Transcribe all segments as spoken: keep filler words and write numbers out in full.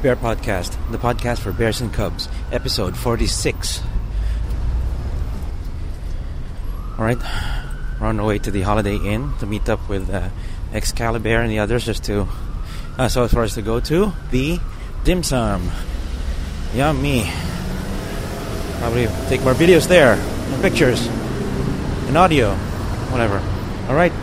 Bear Podcast, the podcast for Bears and Cubs, episode forty-six. Alright, we're on our way to the Holiday Inn to meet up with uh, Excalibur and the others, just to, uh, so for us to go to the Dim Sum. Yummy. Probably take more videos there, and pictures, and audio, whatever. Alright.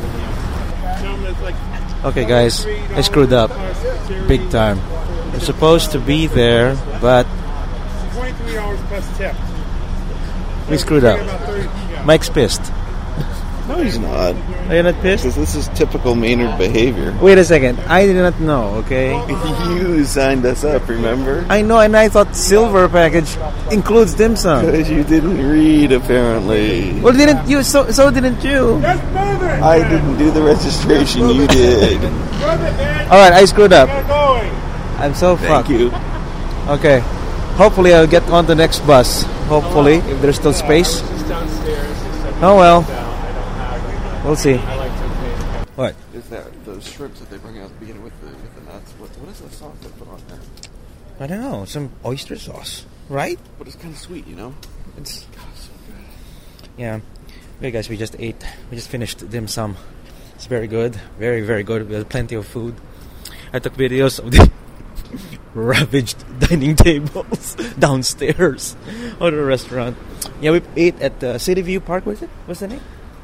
Okay guys, I screwed up big time. We're supposed to be there, but twenty-three hours plus tip. We screwed up. Mike's pissed. No, he's not. Are you not pissed? Because this is typical Maynard behavior. Wait a second. I did not know, okay? You signed us up, remember? I know, and I thought silver package includes dim sum. Because you didn't read, apparently. Well, didn't you? So, so didn't you? I didn't do the registration. You did. All right, I screwed up. I'm so fucked. Thank you. Okay. Hopefully, I'll get on the next bus. Hopefully, if there's still space. Oh well. We'll see. What? Is that those shrimps that they bring out at the beginning with the, with the nuts? What, what is the sauce they put on there? I don't know. Some oyster sauce, right? But it's kind of sweet, you know? It's God, so good. Yeah. Okay, guys, we just ate. We just finished dim sum. It's very good. Very, very good. We had plenty of food. I took videos of the ravaged dining tables downstairs of the restaurant. Yeah, we ate at the City View Park. Was it? What's the name?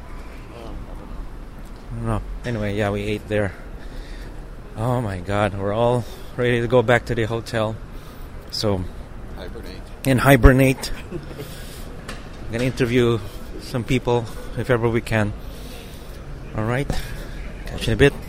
I don't know. Anyway, yeah, we ate there. Oh my God, we're all ready to go back to the hotel. So, hibernate. And hibernate. I'm gonna interview some people if ever we can. All right, catch you in a bit.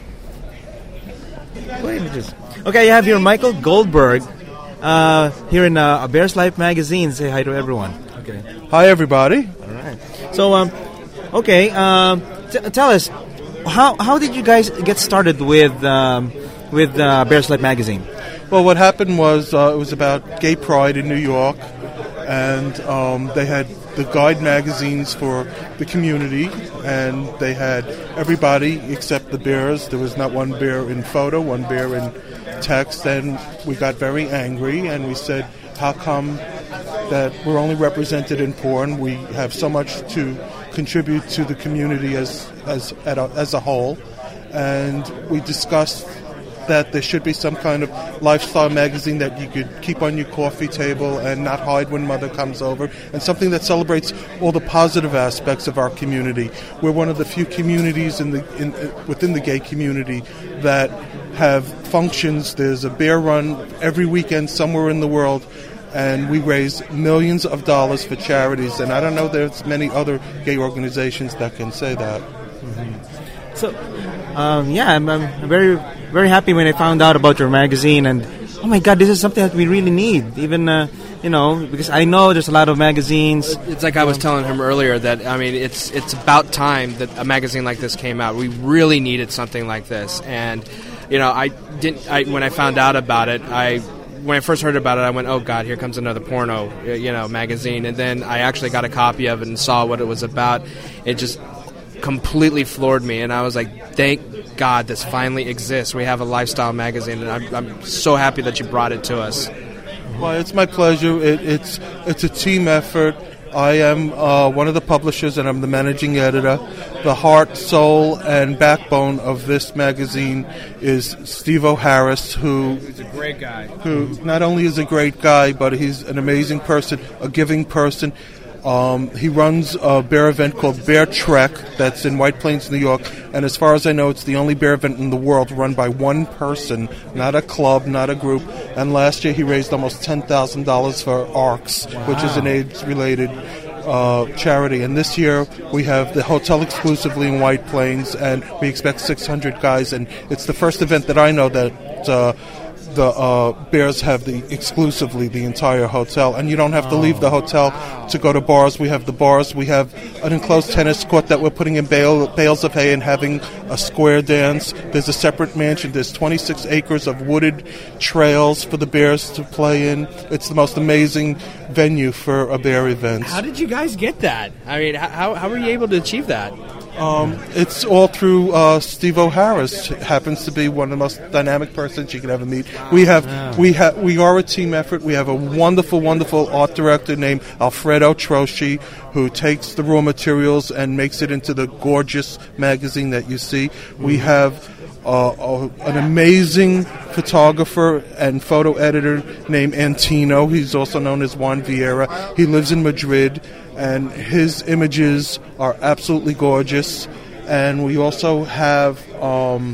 Okay, you have here Michael Goldberg uh, here in uh, Bears Life magazine. Say hi to everyone. Okay. Hi, everybody. All right. So, um, okay, um, t- tell us. How how did you guys get started with um, with uh, Bears Life magazine? Well, what happened was uh, it was about gay pride in New York, and um, they had the guide magazines for the community, and they had everybody except the Bears. There was not one bear in photo, one bear in text, and we got very angry, and we said, how come that we're only represented in porn? We have so much to contribute to the community as as as a whole, and we discussed that there should be some kind of lifestyle magazine that you could keep on your coffee table and not hide when mother comes over, and something that celebrates all the positive aspects of our community. We're one of the few communities in the in, within the gay community that have functions. There's a bear run every weekend somewhere in the world, and we raise millions of dollars for charities, and I don't know there's many other gay organizations that can say that. Mm-hmm. So, um, yeah, I'm, I'm very, very happy when I found out about your magazine, and oh my God, this is something that we really need. Even, uh, you know, because I know there's a lot of magazines. It's like I was telling him earlier that, I mean, it's it's about time that a magazine like this came out. We really needed something like this, and you know, I didn't. I, when I found out about it, I. When I first heard about it, I went, oh, God, here comes another porno, you know, magazine. And then I actually got a copy of it and saw what it was about. It just completely floored me. And I was like, thank God this finally exists. We have a lifestyle magazine, and I'm, I'm so happy that you brought it to us. Well, it's my pleasure. It, it's it's a team effort. I am uh, one of the publishers, and I'm the managing editor. The heart, soul, and backbone of this magazine is Steve O'Harris, who He's a great guy. Who not only is a great guy, but he's an amazing person, a giving person. Um, he runs a bear event called Bear Trek that's in White Plains, New York, and as far as I know, it's the only bear event in the world run by one person, not a club, not a group. And last year he raised almost ten thousand dollars for ARCS, wow. which is an AIDS-related uh, charity. And this year we have the hotel exclusively in White Plains, and we expect six hundred guys. And it's the first event that I know that uh, the uh, Bears have the exclusively the entire hotel, and you don't have to leave the hotel to go to bars. We have the bars. We have an enclosed tennis court that we're putting in bale, bales of hay and having a square dance. There's a separate mansion. There's twenty-six acres of wooded trails for the Bears to play in. It's the most amazing venue for a bear event. How did you guys get that? I mean, how how were you able to achieve that? Um, it's all through uh, Steve O'Harris. Happens to be one of the most dynamic persons you can ever meet. We have, Wow. we have, we are a team effort. We have a wonderful, wonderful art director named Alfredo Trosci, who takes the raw materials and makes it into the gorgeous magazine that you see. Mm-hmm. We have uh, a, an amazing photographer and photo editor named Antino. He's also known as Juan Vieira. He lives in Madrid, and his images are absolutely gorgeous. And we also have um,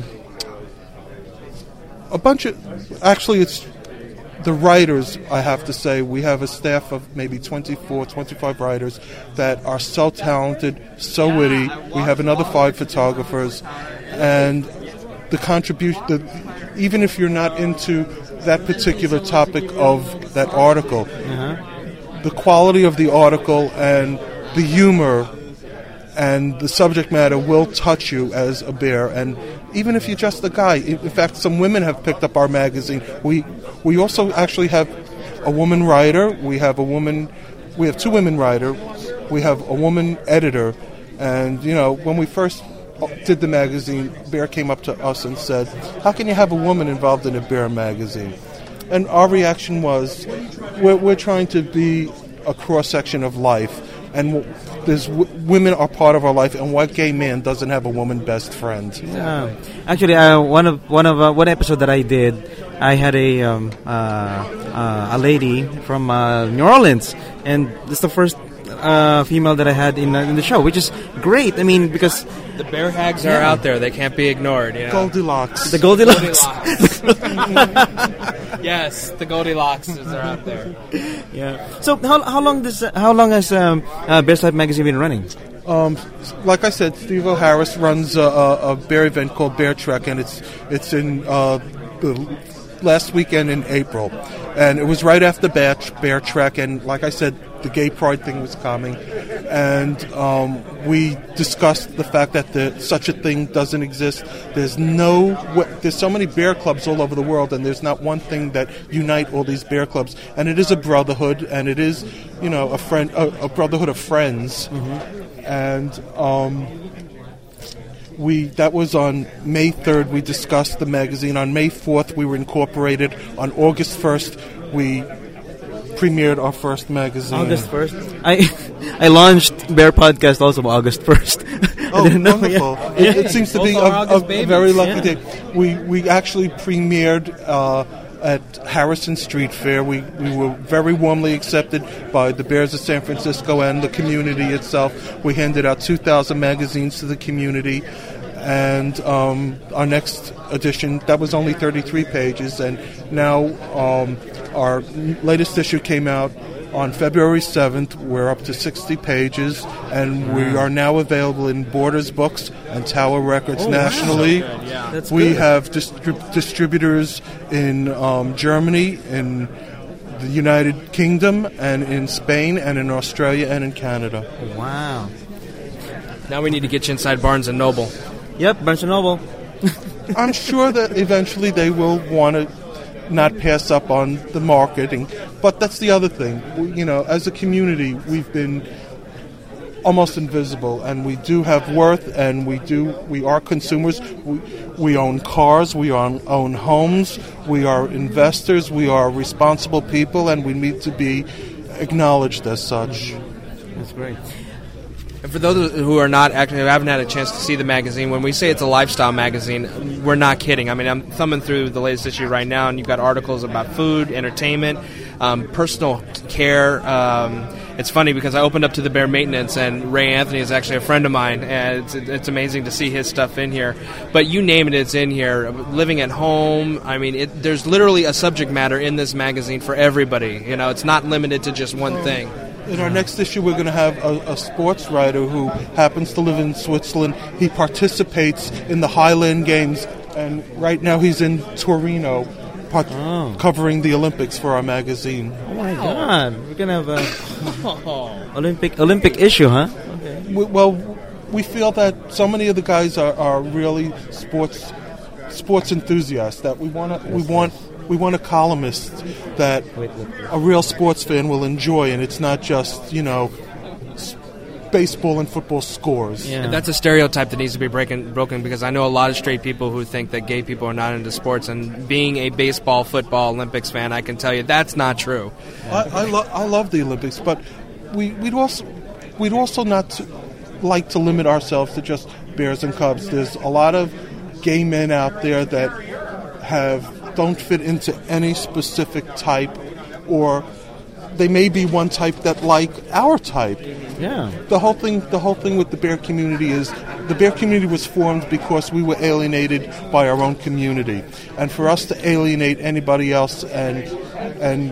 a bunch of, actually it's the writers, I have to say. We have a staff of maybe twenty-four, twenty-five writers that are so talented, so witty. We have another five photographers, and the contribution, the, even if you're not into that particular topic of that article, uh-huh. the quality of the article and the humor and the subject matter will touch you as a bear. And even if you're just a guy, in fact, some women have picked up our magazine. We we also actually have a woman writer. We have a woman. We have two women writers. We have a woman editor. And you know, when we first did the magazine, Bear came up to us and said, "How can you have a woman involved in a Bear magazine?" And our reaction was, "We're, we're trying to be a cross section of life." And there's w- women are part of our life, and what gay man doesn't have a woman best friend? Yeah. Actually, uh, one of one of uh, one episode that I did, I had a um, uh, uh, a lady from uh, New Orleans, and this is the first uh, female that I had in uh, in the show, which is great. I mean, because the bear hags are yeah. out there; they can't be ignored. You know? Goldilocks. The Goldilocks. Goldilocks. Yes, the Goldilockses are out there. Yeah. So how how long does uh, how long has um, uh, Bear's Life magazine been running? Um, like I said, Steve O'Harris runs a, a, a bear event called Bear Trek, and it's it's in uh, the last weekend in April, and it was right after Bear, Bear Trek, and like I said, the gay pride thing was coming, and um, we discussed the fact that the, such a thing doesn't exist. There's no, there's so many bear clubs all over the world, and there's not one thing that unite all these bear clubs. And it is a brotherhood, and it is, you know, a friend, a, a brotherhood of friends. Mm-hmm. And um, we that was on May third. We discussed the magazine. On May fourth, we were incorporated. On August first, we premiered our first magazine. August first. I I launched Bear Podcast also on August first. Oh, wonderful! Yeah. It, it seems to be a, a, a very lucky yeah. day. We we actually premiered uh, at Harrison Street Fair. We we were very warmly accepted by the Bears of San Francisco and the community itself. We handed out two thousand magazines to the community. And um, our next edition, that was only thirty-three pages, and now um, our latest issue came out on February seventh. We're up to sixty pages, and we are now available in Borders Books and Tower Records oh, nationally. Wow. Yeah. That's we good. have distrib- distributors in um, Germany, in the United Kingdom, and in Spain, and in Australia, and in Canada. Wow. Now we need to get you inside Barnes and Noble. Yep, Barnes and Noble. I'm sure that eventually they will want to not pass up on the marketing, but that's the other thing. We, you know, as a community, we've been almost invisible, and we do have worth, and we do. We are consumers. We, we own cars. We own, own homes. We are investors. We are responsible people, and we need to be acknowledged as such. That's great. And for those who are not actually who haven't had a chance to see the magazine, when we say it's a lifestyle magazine, we're not kidding. I mean, I'm thumbing through the latest issue right now, and you've got articles about food, entertainment, um, personal care. Um, it's funny because I opened up to the Bear Maintenance, and Ray Anthony is actually a friend of mine, and it's, it's amazing to see his stuff in here. But you name it, it's in here. Living at home. I mean, it, there's literally a subject matter in this magazine for everybody. You know, it's not limited to just one thing. In our next issue, we're going to have a, a sports writer who happens to live in Switzerland. He participates in the Highland Games, and right now he's in Torino part- oh. covering the Olympics for our magazine. Oh, my God. We're going to have a Olympic Olympic issue, huh? Okay. We, well, we feel that so many of the guys are, are really sports sports enthusiasts that we want to we want... We want a columnist that a real sports fan will enjoy, and it's not just, you know, baseball and football scores. Yeah. And that's a stereotype that needs to be breaking, broken because I know a lot of straight people who think that gay people are not into sports. And being a baseball, football, Olympics fan, I can tell you that's not true. I I, lo- I love the Olympics, but we, we'd also we'd also not to, like to limit ourselves to just Bears and Cubs. There's a lot of gay men out there that have don't fit into any specific type, or they may be one type that like our type. Yeah. The whole thing, the whole thing with the bear community is the bear community was formed because we were alienated by our own community, and for us to alienate anybody else and and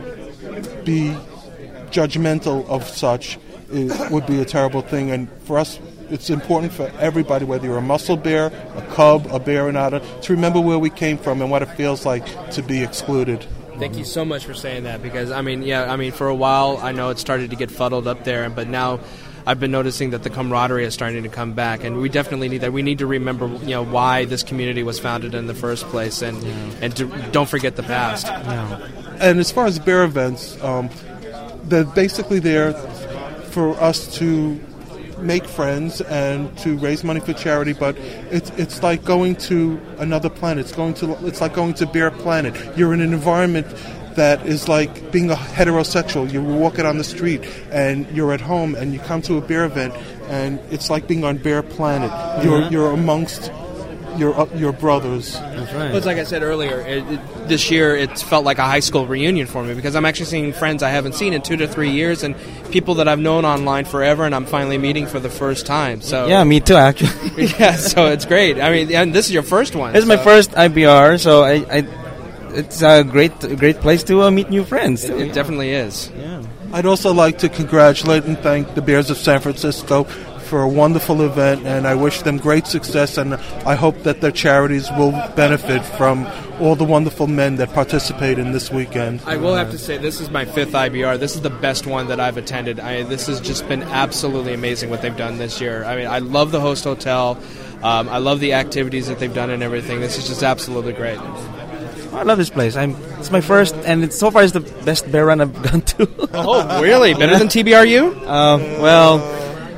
be judgmental of such is, would be a terrible thing. And for us, it's important for everybody, whether you're a muscle bear, a cub, a bear, and otter, to remember where we came from and what it feels like to be excluded. Thank you so much for saying that because, I mean, yeah, I mean, for a while, I know it started to get fuddled up there, but now I've been noticing that the camaraderie is starting to come back, and we definitely need that. We need to remember, you know, why this community was founded in the first place, and, yeah. and to, don't forget the past. Yeah. And as far as bear events, um, they're basically there for us to make friends and to raise money for charity, but it's it's like going to another planet. It's going to it's like going to Bear Planet. You're in an environment that is like being a heterosexual. You're walking on the street and you're at home and you come to a bear event and it's like being on Bear Planet. You're Mm-hmm. you're amongst your uh, your brothers. That's right. But it's like I said earlier, it, it, this year it's felt like a high school reunion for me because I'm actually seeing friends I haven't seen in two to three years and people that I've known online forever, and I'm finally meeting for the first time. So Yeah, me too, actually. yeah, so it's great. I mean, and this is your first one. This is so. my first I B R, so I, I it's a great great place to uh, meet new friends. It, it definitely is. Yeah. I'd also like to congratulate and thank the Bears of San Francisco for a wonderful event, and I wish them great success, and I hope that their charities will benefit from all the wonderful men that participate in this weekend. I will have to say this is my fifth I B R. This is the best one that I've attended. I, this has just been absolutely amazing what they've done this year. I mean, I love the host hotel. Um, I love the activities that they've done and everything. This is just absolutely great. I love this place. I'm. It's my first, and it's so far it's the best bear run I've gone to. Oh, really? Better than T B R U? Um, well,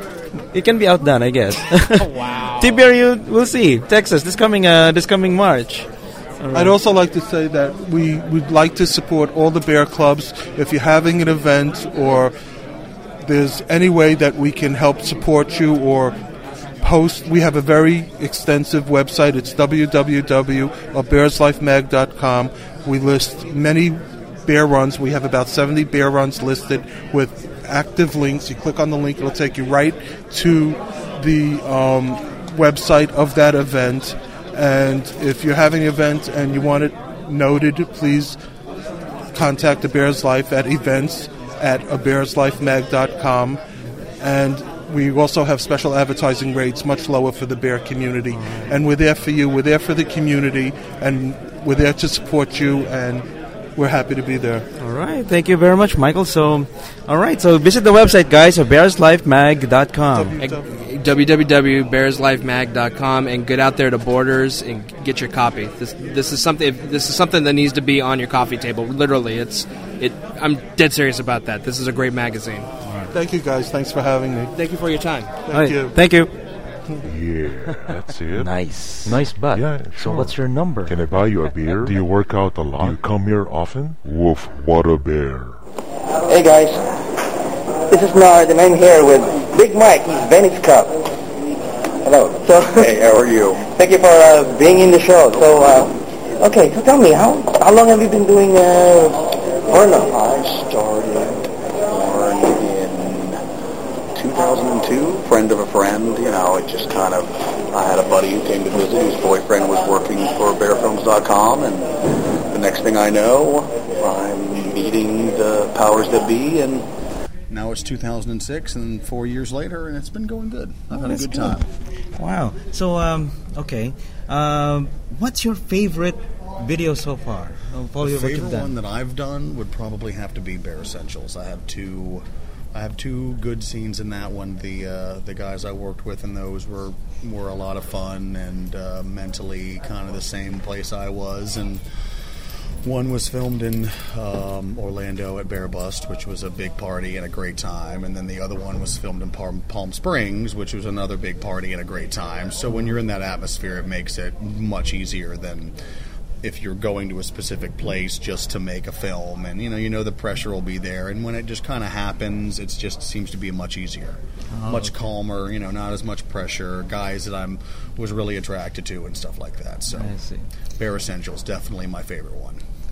it can be outdone, I guess. Wow. T B R U, we'll see. Texas, this coming uh, this coming March. Right. I'd also like to say that we would like to support all the bear clubs. If you're having an event or there's any way that we can help support you or post, we have a very extensive website. It's w w w dot bears life mag dot com. We list many bear runs. We have about seventy bear runs listed with active links. You click on the link, it'll take you right to the um, website of that event. And if you're having an event and you want it noted, please contact the Bears Life at events at a bears life mag dot com. And we also have special advertising rates, much lower for the bear community. And we're there for you. We're there for the community. And we're there to support you. And we're happy to be there. All right. Thank you very much, Michael. So, all right. So visit the website, guys, at bears life mag dot com. w w w dot bears life mag dot com and get out there to Borders and get your copy. This this is something this is something that needs to be on your coffee table. Literally, it's it. I'm dead serious about that. This is a great magazine. Thank you, guys. Thanks for having me. Thank you for your time. Thank All right. you. Thank you. Yeah, that's it. Nice. Nice butt. Yeah, So sure. what's your number? Can I buy you a beer? Do you work out a lot? Do you come here often? Woof, what a bear. Hey guys, this is Nard and I'm here with Big Mike, he's Venice Cup. Hello. So, hey, how are you? Thank you for uh, being in the show. So, uh, okay, so tell me, how how long have you been doing uh, porno? I started porn in two thousand two, friend of a friend, you know, it just kind of, I had a buddy who came to visit, whose boyfriend was working for bear films dot com, and the next thing I know, I'm meeting the powers that be, and now it's two thousand six, and four years later, and it's been going good. I've Oh, had a that's good good. time. Wow. So, um, okay. Um, what's your favorite video so far? Of all The your what you've favorite done? one that I've done would probably have to be Bear Essentials. I have two, I have two good scenes in that one. The uh, the guys I worked with in those were were a lot of fun and uh, mentally kind of the same place I was, and One was filmed in um, Orlando at Bear Bust, which was a big party and a great time. And then the other one was filmed in Palm, Palm Springs, which was another big party and a great time. So when you're in that atmosphere, it makes it much easier than if you're going to a specific place just to make a film. And, you know, you know the pressure will be there. And when it just kind of happens, it just seems to be much easier, oh, much okay. calmer, you know, not as much pressure, guys that I'm was really attracted to and stuff like that. So I see. Bear Essentials, definitely my favorite one.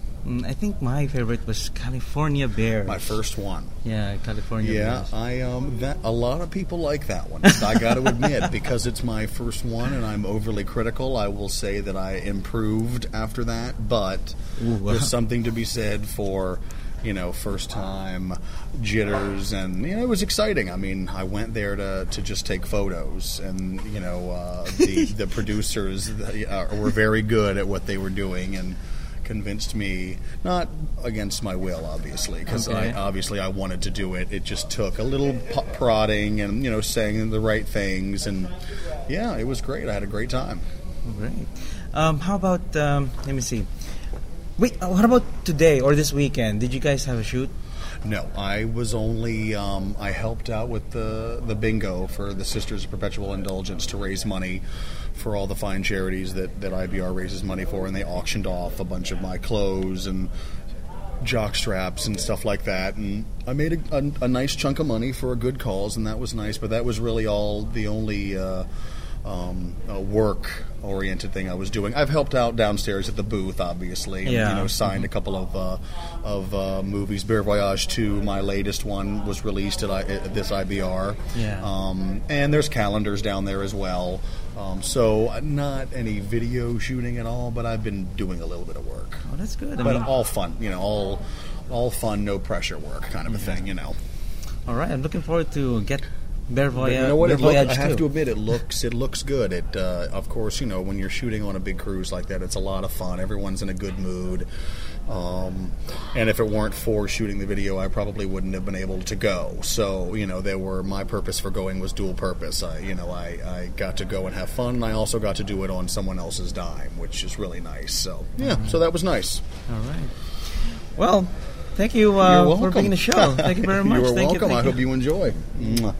I think my favorite was California Bears. My first one. Yeah, California yeah, Bears. Yeah, I um that a lot of people like that one. I got to admit, because it's my first one and I'm overly critical, I will say that I improved after that, but Ooh, wow. there's something to be said for, you know, first time jitters, and you know, it was exciting. I mean, I went there to, to just take photos, and you know, uh, the the producers uh, were very good at what they were doing, and convinced me, not against my will, obviously, because okay. I obviously I wanted to do it. It just took a little p- prodding and, you know, saying the right things, and yeah, it was great. I had a great time. Great. Um, how about um, let me see. Wait, uh, what about today or this weekend? Did you guys have a shoot? No, I was only, um, I helped out with the, the bingo for the Sisters of Perpetual Indulgence to raise money for all the fine charities that, that I B R raises money for, and they auctioned off a bunch of my clothes and jock straps and stuff like that, and I made a, a, a nice chunk of money for a good cause, and that was nice, but that was really all the only uh, um, uh, work-oriented thing I was doing. I've helped out downstairs at the booth, obviously, and yeah. you know, signed mm-hmm. a couple of uh, of uh, movies. Bear Voyage two, my latest one, was released at, I, at this I B R. Yeah. Um, and there's calendars down there as well. Um, so not any video shooting at all, but I've been doing a little bit of work. Oh, that's good. I but mean, all fun, you know, all all fun, no pressure work kind of yeah. a thing, you know. All right, I'm looking forward to get Bear Voyage. You know what? Bear It look, Voyage I have too. to admit, it looks it looks good. It, uh, of course, you know, when you're shooting on a big cruise like that, it's a lot of fun. Everyone's in a good mood. Um, and if it weren't for shooting the video, I probably wouldn't have been able to go. So, you know, there were my purpose for going was dual purpose. I, you know, I, I got to go and have fun, and I also got to do it on someone else's dime, which is really nice. So, yeah, mm-hmm. so that was nice. All right. Well, thank you uh, for being the show. Thank you very much. You're thank welcome. You, I you. hope you enjoy. Mm.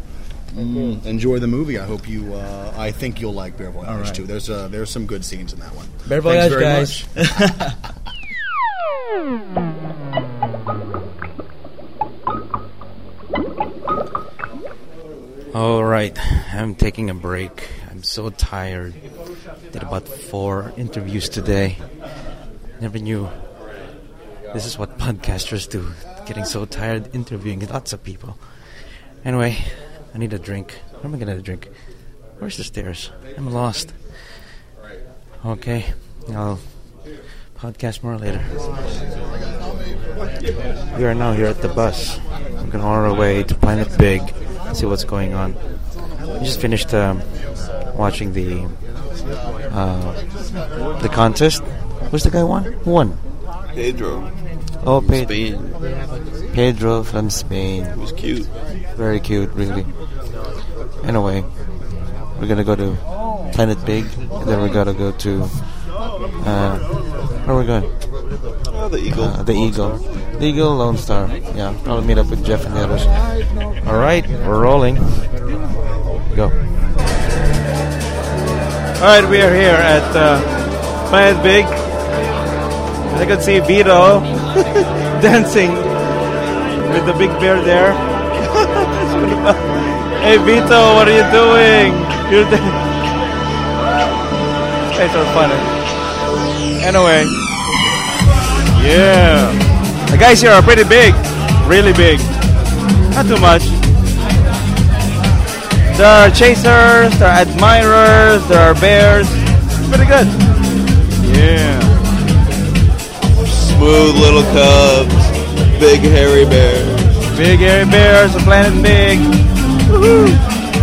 Mm. Enjoy the movie. I hope you. Uh, I think you'll like Bear Voyage right. too. There's uh, there's some good scenes in that one. Bear Voyage, very guys. Much. All right, I'm taking a break. I'm so tired. Did about four interviews today. Never knew this is what podcasters do. Getting so tired interviewing lots of people. Anyway, I need a drink. Where am I gonna drink? Where's the stairs? I'm lost. Okay, I'll podcast more later. We are now here at the bus. We're going on our way to Planet Big. See what's going on. We just finished um, watching the uh, the contest. Who's the guy won? Who won? Pedro. Oh, from Pe- Spain. Pedro from Spain. It was cute. Very cute, really. Anyway, we're gonna go to Planet Big, and then we gotta go to uh, where are we going? Oh, the Eagle. Uh, the Lone Eagle. Star. The Eagle, Lone Star. Yeah, probably meet up with Jeff and the others. All right, we're rolling. Go. All right, we are here at uh, Planet Big. And I can see Vito dancing with the big bear there. Hey Vito, what are you doing? You're da- These guys are funny. Anyway, yeah, the guys here are pretty big, really big. Not too much. There are chasers, there are admirers, there are bears. Pretty good. Yeah. Smooth little cubs, big hairy bears. Big hairy bears, a Planet Big. Woohoo!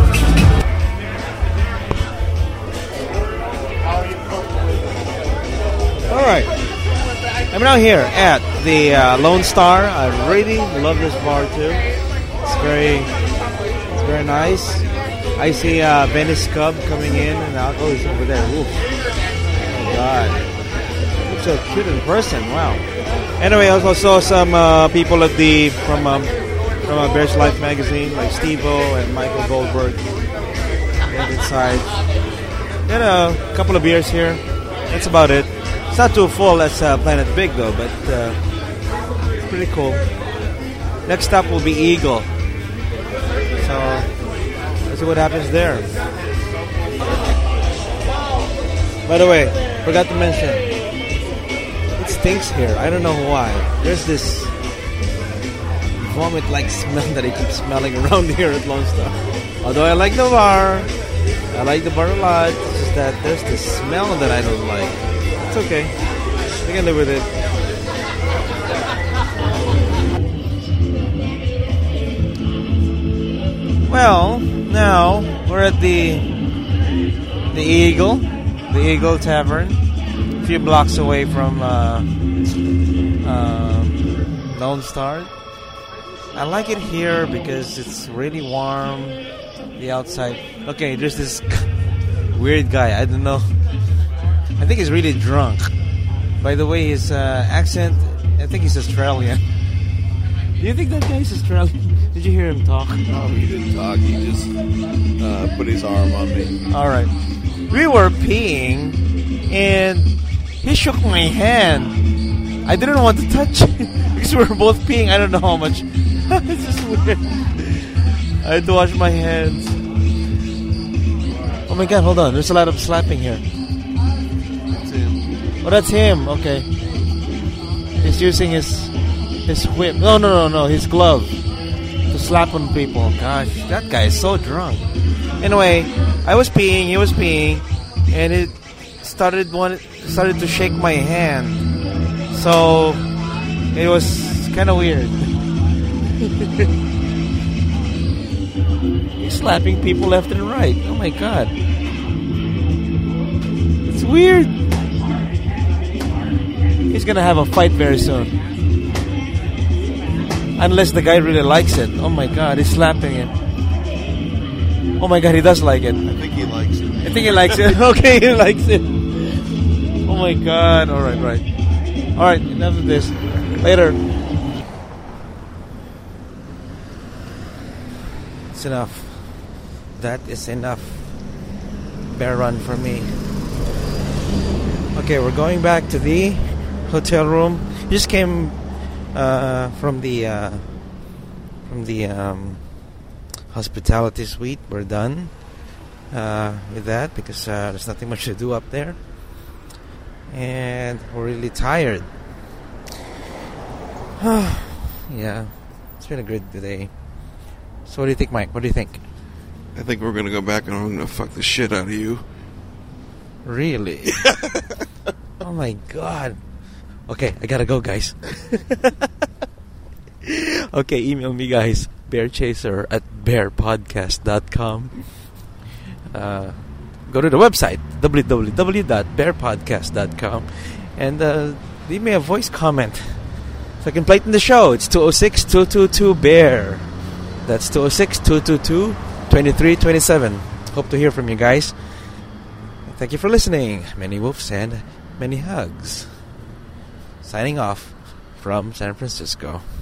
All right, I'm now here at the uh, Lone Star. I really love this bar too. It's very, it's very nice. I see uh, Venice Cub coming in and out. Oh, he's over there. Oof. Oh my God. so cute in person. Wow. Anyway, I also saw some uh, people at the from um, from uh, Bears Life magazine, like Steve-O and Michael Goldberg. And inside, you know, a couple of beers here. That's about it. It's not too full as uh, Planet Big though, but uh, pretty cool. Next stop will be Eagle. So let's see what happens there. By the way, forgot to mention, it stinks here. I don't know why. There's this vomit-like smell that I keep smelling around here at Lone Star. Although I like the bar, I like the bar a lot. It's just that there's this smell that I don't like. It's okay. I can live with it. Well, now we're at the the Eagle, the Eagle Tavern, a few blocks away from uh, uh, Lone Star. I like it here because it's really warm. The outside. Okay, there's this weird guy. I don't know. I think he's really drunk. By the way, his uh, accent, I think he's Australian. Do you think that guy is Australian? Did you hear him talk? No, he didn't talk. He just uh, put his arm on me. All right. We were peeing, and he shook my hand. I didn't want to touch it because we were both peeing. I don't know how much. It's just weird. I had to wash my hands. Oh my God! Hold on. There's a lot of slapping here. That's him. Oh, that's him. Okay. He's using his his whip. No, no, no, no. His glove. To slap on people. Gosh, that guy is so drunk. Anyway, I was peeing, he was peeing, and it started one started to shake my hand. So it was kind of weird. He's slapping people left and right. Oh my God, it's weird. He's gonna have a fight very soon. Unless the guy really likes it. Oh my God, he's slapping it. Oh my God, he does like it. I think he likes it. I think he likes it. Okay, he likes it. Oh my God. All right, right. All right, enough of this. Later. It's enough. That is enough. Bear run for me. Okay, we're going back to the hotel room. Just came Uh, from the uh, from the um, hospitality suite. We're done uh, with that because uh, there's nothing much to do up there, and we're really tired. Yeah, it's been a good day. So, what do you think, Mike? What do you think? I think we're gonna go back and I'm gonna fuck the shit out of you. Really? Oh my God. Okay, I gotta go, guys. Okay, email me, guys. Bearchaser at bear podcast dot com. Uh, go to the website, w w w dot bear podcast dot com, and uh, leave me a voice comment so I can play it in the show. It's two oh six, two two two, BEAR. That's two oh six, two two two, two three two seven. Hope to hear from you guys. Thank you for listening. Many wolves and many hugs. Signing off from San Francisco.